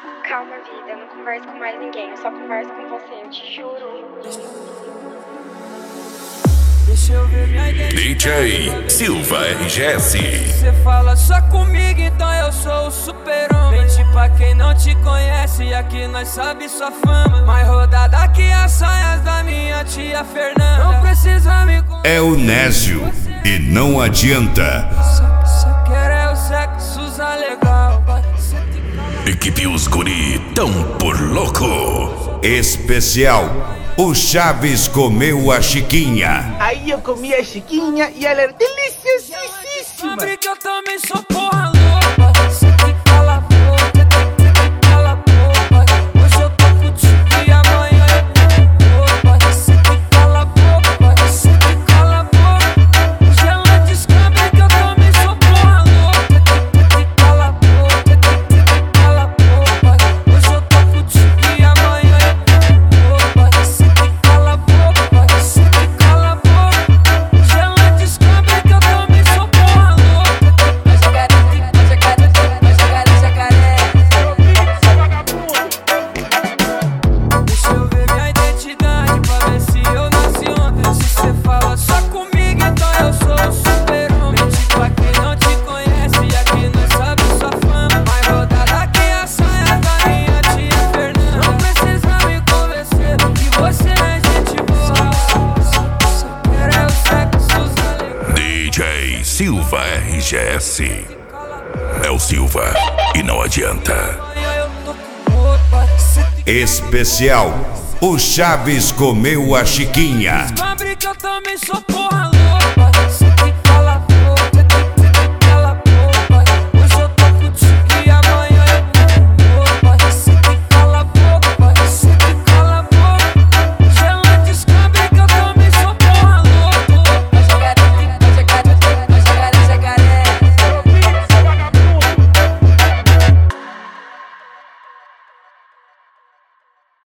Calma, vida, eu não converso com mais ninguém, eu só converso com você, eu te juro. Deixa eu ver minha identidade. DJ Silva RGS. Cê fala só comigo, então eu sou o super-homem. Mente pra quem não te conhece, aqui nós sabe sua fama. Mais rodada que as saias da minha tia Fernanda. Não precisa me contar. É o Nésio e não adianta. Só quero é o sexo legal. Equipe Os Guri tão por louco. Especial, o Chaves comeu a Chiquinha. Aí eu comi a Chiquinha e ela era deliciosíssima. Sabe que eu também sou porra louca. Cê que cala a boca, cala a boca. Hoje eu tô contigo e amanhã eu vou. Cê que cala a boca, cê que cala a boca. Hoje ela descobre que eu também sou porra louca. Que cala a boca, cala a boca. Hoje eu tô contigo e amanhã eu vou. Cê que cala a boca, cê que cala a boca. Hoje ela descobre que eu também sou porra louca. Deixa eu ver minha identidade pra ver se eu nasci ontem. Se cê fala só comigo, então eu sou o super-homem. Mente pra quem não te conhece, aqui nós sabe sua fama. Mais rodada que a saia da minha tia Fernanda. Não precisa me convencer que você é gente boa. Só quero é o sexo legal. DJ Silva RGS. É o Silva e não adianta. Amanhã eu tô com roupa. Cê Especial, o Chaves comeu a Chiquinha. descobre que eu também sou porra louca. Cê que